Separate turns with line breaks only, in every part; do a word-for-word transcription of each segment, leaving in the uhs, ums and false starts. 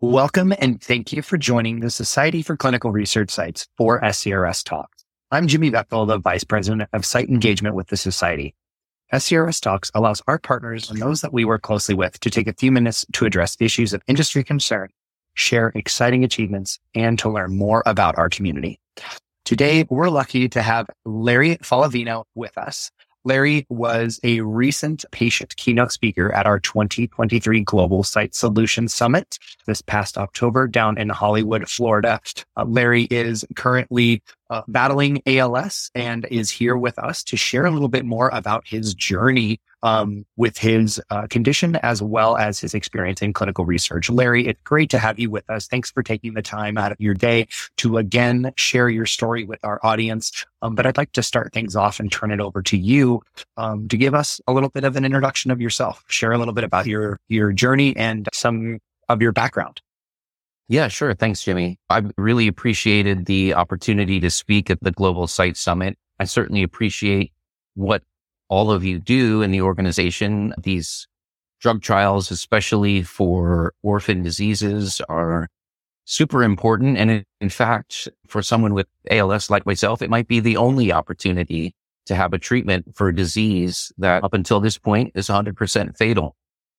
Welcome and thank you for joining the Society for Clinical Research Sites for S C R S Talks. I'm Jimmy Bechtel, the Vice President of Site Engagement with the Society. S C R S Talks allows our partners and those that we work closely with to take a few minutes to address issues of industry concern, share exciting achievements, and to learn more about our community. Today, we're lucky to have Larry Falavino with us. Larry was a recent patient keynote speaker at our twenty twenty-three Global Site Solutions Summit this past October down in Hollywood, Florida. Uh, Larry is currently uh, battling A L S and is here with us to share a little bit more about his journey um, with his uh, condition as well as his experience in clinical research. Larry, it's great to have you with us. Thanks for taking the time out of your day to again share your story with our audience. Um, but I'd like to start things off and turn it over to you um, to give us a little bit of an introduction of yourself. Share a little bit about your your journey and some of your background.
Yeah, sure. Thanks, Jimmy. I really appreciated the opportunity to speak at the Global Site Summit. I certainly appreciate what all of you do in the organization. These drug trials, especially for orphan diseases, are super important. And in, in fact, for someone with A L S like myself, it might be the only opportunity to have a treatment for a disease that up until this point is one hundred percent fatal.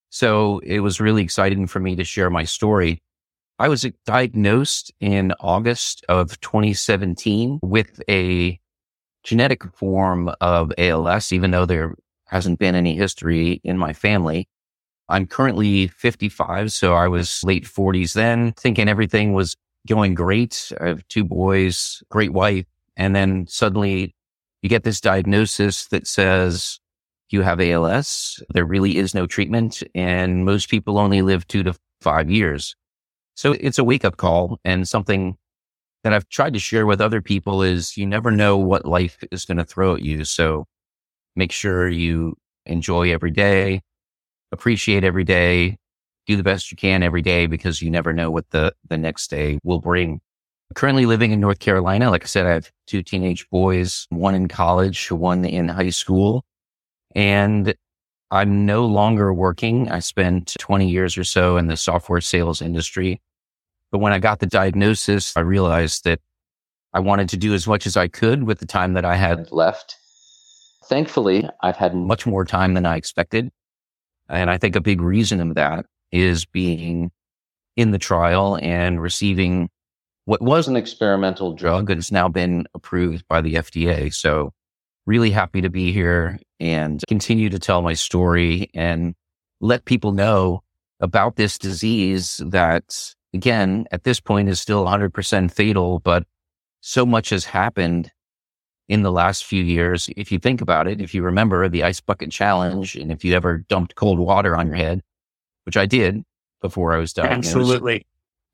So it was really exciting for me to share my story. I was diagnosed in August of twenty seventeen with a genetic form of A L S, even though there hasn't been any history in my family. I'm currently fifty-five, so I was late forties then, thinking everything was going great. I have two boys, great wife, and then suddenly you get this diagnosis that says you have A L S. There really is no treatment, and most people only live two to five years. So it's a wake-up call, and something that I've tried to share with other people is you never know what life is going to throw at you. So make sure you enjoy every day, appreciate every day, do the best you can every day, because you never know what the, the next day will bring. I'm currently living in North Carolina. Like I said, I have two teenage boys, one in college, one in high school, and I'm no longer working. I spent twenty years or so in the software sales industry. But when I got the diagnosis, I realized that I wanted to do as much as I could with the time that I had left. Thankfully, I've had much more time than I expected. And I think a big reason of that is being in the trial and receiving what was an experimental drug that has now been approved by the F D A. So really happy to be here and continue to tell my story and let people know about this disease that, again, at this point is still one hundred percent fatal, but so much has happened in the last few years. If you think about it, if you remember the Ice Bucket Challenge, and if you ever dumped cold water on your head, which I did before I was diagnosed.
Absolutely.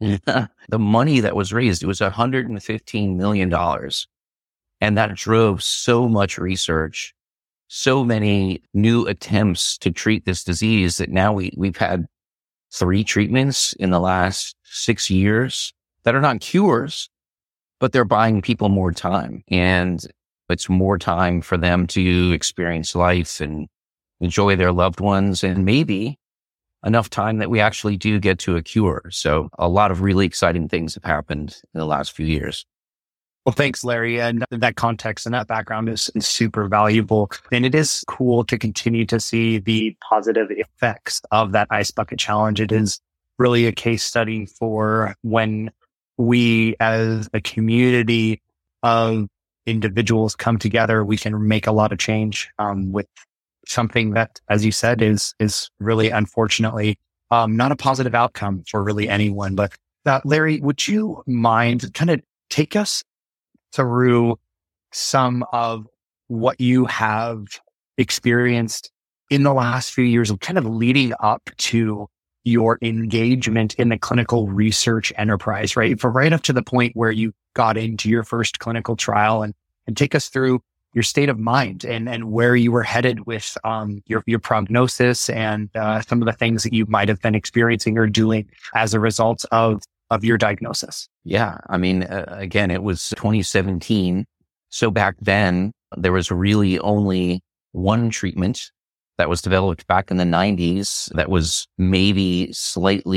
The money that was raised, it was one hundred fifteen million dollars. And that drove so much research, so many new attempts to treat this disease that now we, we've had three treatments in the last six years that are not cures, but they're buying people more time. And it's more time for them to experience life and enjoy their loved ones, and maybe enough time that we actually do get to a cure. So a lot of really exciting things have happened in the last few years.
Well, thanks, Larry. And that context and that background is, is super valuable. And it is cool to continue to see the positive effects of that Ice Bucket Challenge. It is really a case study for when we as a community of individuals come together, we can make a lot of change um, with something that, as you said, is is really unfortunately um, not a positive outcome for really anyone. But uh, Larry, would you mind kind of take us through some of what you have experienced in the last few years of kind of leading up to your engagement in the clinical research enterprise, right? For right up to the point where you got into your first clinical trial, and, and take us through your state of mind and, and where you were headed with um, your, your prognosis and uh, some of the things that you might have been experiencing or doing as a result of of your diagnosis.
Yeah. I mean, uh, again, it was twenty seventeen. So back then there was really only one treatment that was developed back in the nineties that was maybe slightly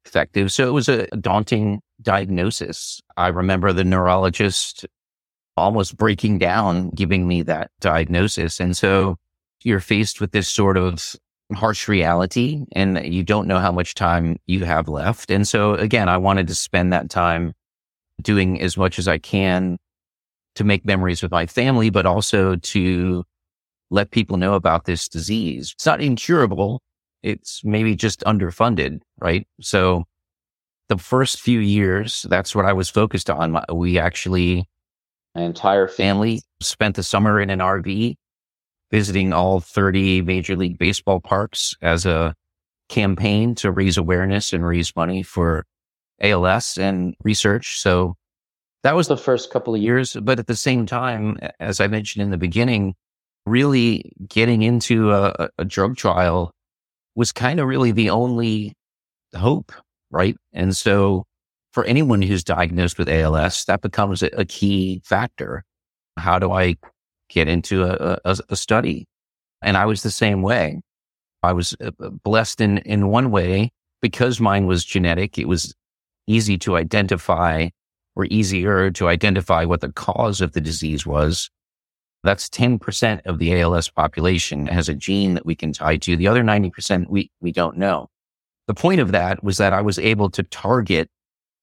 effective. So it was a daunting diagnosis. I remember the neurologist almost breaking down, giving me that diagnosis. And so you're faced with this sort of harsh reality and you don't know how much time you have left. And so again, I wanted to spend that time doing as much as I can to make memories with my family, but also to let people know about this disease. It's not incurable. It's maybe just underfunded, right? So the first few years, that's what I was focused on. My- We actually, my entire family spent the summer in an R V visiting all thirty Major League Baseball parks as a campaign to raise awareness and raise money for A L S and research. So that was the first couple of years. But at the same time, as I mentioned in the beginning, really getting into a, a drug trial was kind of really the only hope, right? And so for anyone who's diagnosed with A L S, that becomes a, a key factor. How do I get into a, a, a study? And I was the same way. I was blessed in, in one way because mine was genetic. It was easy to identify or easier to identify what the cause of the disease was. That's ten percent of the A L S population has a gene that we can tie to. The other ninety percent we, we don't know. The point of that was that I was able to target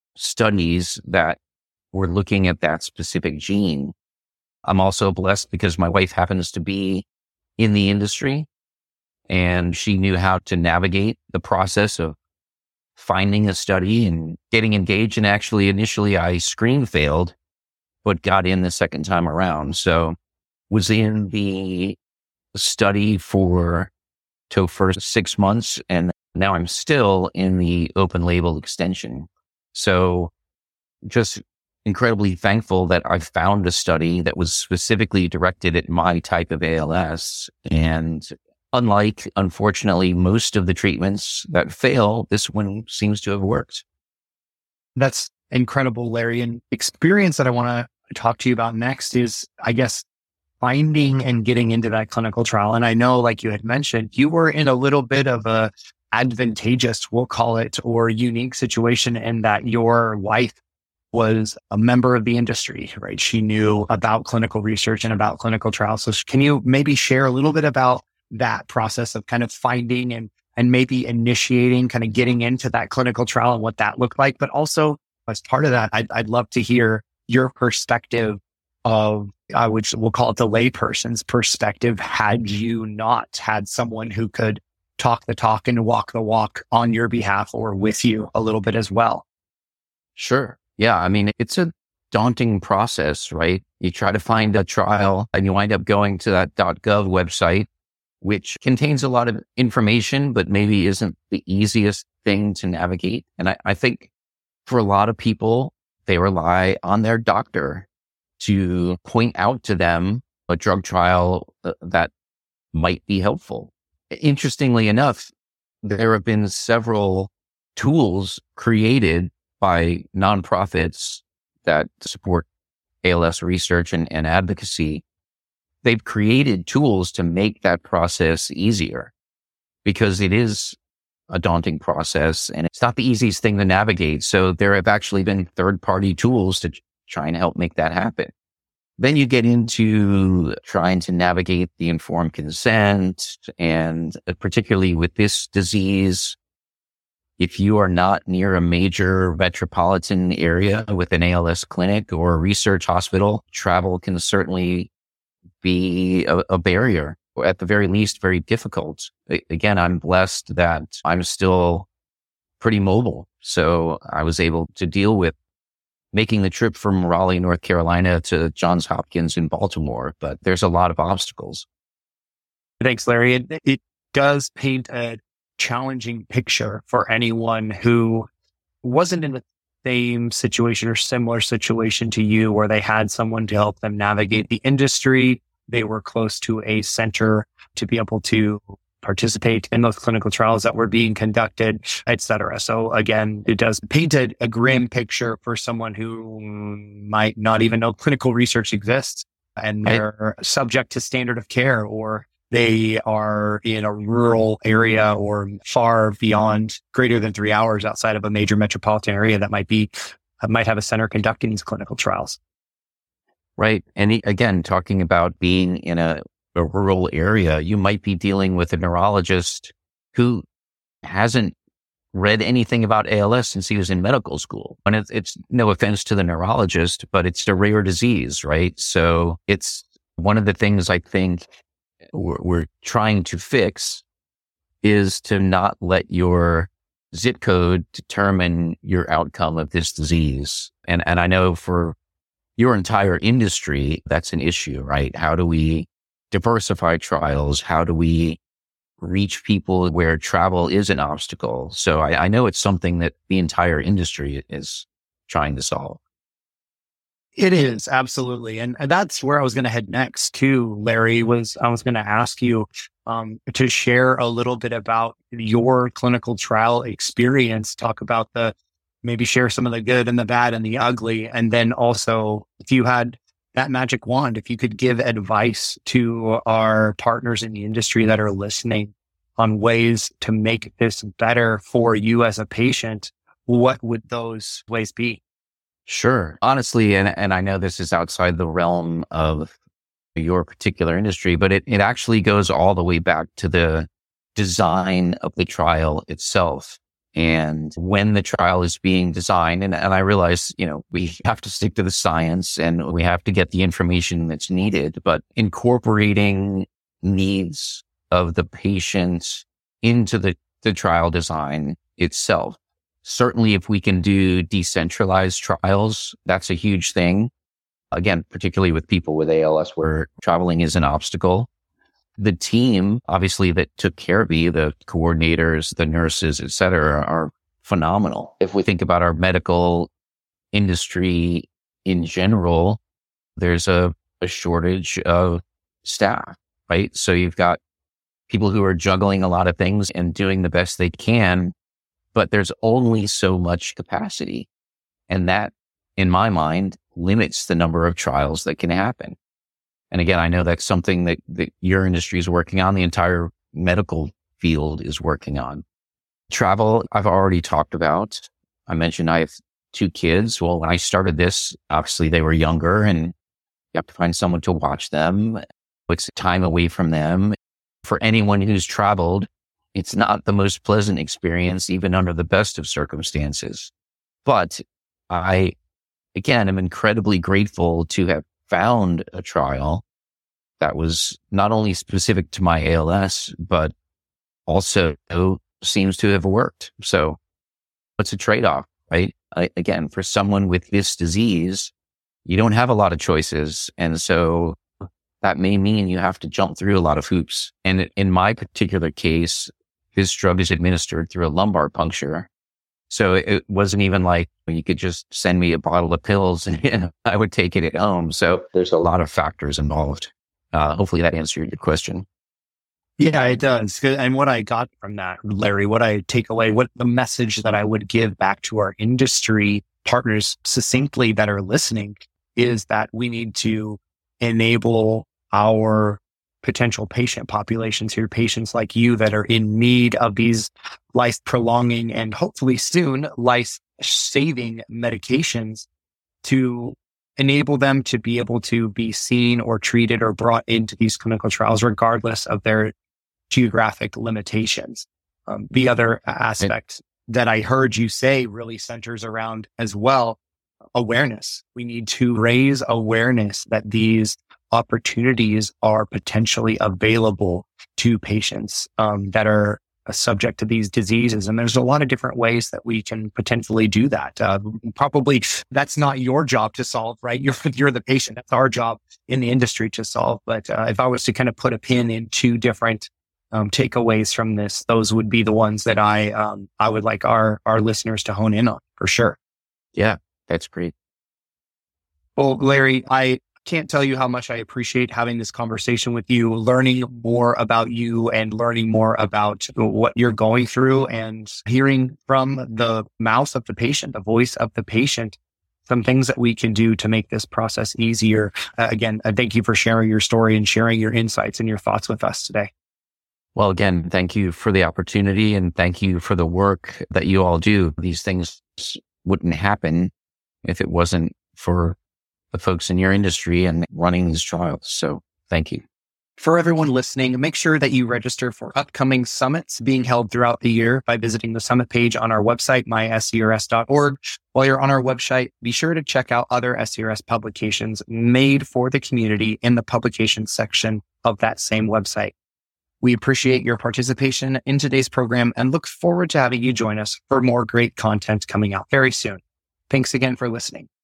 studies that were looking at that specific gene. I'm also blessed because my wife happens to be in the industry and she knew how to navigate the process of finding a study and getting engaged. And actually, initially I screen failed, but got in the second time around. So was in the study for to first six months. And now I'm still in the open label extension. So just incredibly thankful that I found a study that was specifically directed at my type of A L S. And unlike, unfortunately, most of the treatments that fail, this one seems to have worked.
That's incredible, Larry. And experience that I want to talk to you about next is, I guess, finding and getting into that clinical trial. And I know, like you had mentioned, you were in a little bit of a advantageous, we'll call it, or unique situation in that your wife was a member of the industry, right? She knew about clinical research and about clinical trials. So can you maybe share a little bit about that process of kind of finding and, and maybe initiating, kind of getting into that clinical trial and what that looked like? But also as part of that, I'd, I'd love to hear your perspective of, uh, which we'll call it the layperson's perspective, had you not had someone who could talk the talk and walk the walk on your behalf or with you a little bit as well.
Sure. Yeah. I mean, it's a daunting process, right? You try to find a trial and you wind up going to that .gov website, which contains a lot of information, but maybe isn't the easiest thing to navigate. And I, I think for a lot of people, they rely on their doctor to point out to them a drug trial uh, that might be helpful. Interestingly enough, there have been several tools created by nonprofits that support A L S research and, and advocacy. They've created tools to make that process easier because it is a daunting process and it's not the easiest thing to navigate. So there have actually been third-party tools to try and help make that happen. Then you get into trying to navigate the informed consent, and particularly with this disease, if you are not near a major metropolitan area with an A L S clinic or a research hospital, travel can certainly be a, a barrier, or at the very least, very difficult. Again, I'm blessed that I'm still pretty mobile. So I was able to deal with making the trip from Raleigh, North Carolina to Johns Hopkins in Baltimore, but there's a lot of obstacles.
Thanks, Larry. It, it does paint a challenging picture for anyone who wasn't in the same situation or similar situation to you, where they had someone to help them navigate the industry. They were close to a center to be able to participate in those clinical trials that were being conducted, et cetera. So again, it does paint a, a grim picture for someone who might not even know clinical research exists and they're right. subject to standard of care or they are in a rural area or far beyond greater than three hours outside of a major metropolitan area that might be, might have a center conducting these clinical trials.
Right. And he- again, talking about being in a, a rural area, you might be dealing with a neurologist who hasn't read anything about A L S since he was in medical school. And it's, it's no offense to the neurologist, but it's a rare disease, right? So it's one of the things I think we're, we're trying to fix is to not let your zip code determine your outcome of this disease. And, and I know for your entire industry, that's an issue, right? How do we diversify trials? How do we reach people where travel is an obstacle? So I, I know it's something that the entire industry is trying to solve.
It is, absolutely. And that's where I was going to head next too, Larry, was I was going to ask you um, to share a little bit about your clinical trial experience, talk about the, maybe share some of the good and the bad and the ugly. And then also, if you had that magic wand, if you could give advice to our partners in the industry that are listening on ways to make this better for you as a patient, what would those ways be?
Sure. Honestly, and, and I know this is outside the realm of your particular industry, but it, it actually goes all the way back to the design of the trial itself. And when the trial is being designed, and, and I realize, you know, we have to stick to the science and we have to get the information that's needed, but incorporating needs of the patient into the, the trial design itself. Certainly, if we can do decentralized trials, that's a huge thing. Again, particularly with people with A L S where traveling is an obstacle. The team, obviously, that took care of me, the coordinators, the nurses, et cetera, are phenomenal. If we think about our medical industry in general, there's a, a shortage of staff, right? So you've got people who are juggling a lot of things and doing the best they can, but there's only so much capacity. And that, in my mind, limits the number of trials that can happen. And again, I know that's something that, that your industry is working on, the entire medical field is working on. Travel, I've already talked about. I mentioned I have two kids. Well, when I started this, obviously they were younger and you have to find someone to watch them. It's time away from them. For anyone who's traveled, it's not the most pleasant experience, even under the best of circumstances. But I, again, am incredibly grateful to have found a trial that was not only specific to my A L S, but also seems to have worked. So it's a trade-off, right? I, again, for someone with this disease, you don't have a lot of choices. And so that may mean you have to jump through a lot of hoops. And in my particular case, this drug is administered through a lumbar puncture. So it wasn't even like you could just send me a bottle of pills and you know, I would take it at home. So there's a lot of factors involved. Uh, hopefully that answered your question.
Yeah, it does. And what I got from that, Larry, what I take away, what the message that I would give back to our industry partners succinctly that are listening is that we need to enable our potential patient populations here, patients like you that are in need of these life prolonging and hopefully soon life saving medications, to enable them to be able to be seen or treated or brought into these clinical trials, regardless of their geographic limitations. Um, the other aspect that I heard you say really centers around as well, awareness. We need to raise awareness that these opportunities are potentially available to patients um, that are subject to these diseases. And there's a lot of different ways that we can potentially do that. Uh, probably that's not your job to solve, right? You're, you're the patient. That's our job in the industry to solve. But uh, if I was to kind of put a pin in two different um, takeaways from this, those would be the ones that I, um, I would like our, our listeners to hone in on for sure.
Yeah, that's great.
Well, Larry, I can't tell you how much I appreciate having this conversation with you, learning more about you and learning more about what you're going through and hearing from the mouth of the patient, the voice of the patient, some things that we can do to make this process easier. Uh, again, uh, thank you for sharing your story and sharing your insights and your thoughts with us today.
Well, again, thank you for the opportunity and thank you for the work that you all do. These things wouldn't happen if it wasn't for the folks in your industry and running these trials. So thank you.
For everyone listening, make sure that you register for upcoming summits being held throughout the year by visiting the summit page on our website, my S C R S dot org. While you're on our website, be sure to check out other S C R S publications made for the community in the publications section of that same website. We appreciate your participation in today's program and look forward to having you join us for more great content coming out very soon. Thanks again for listening.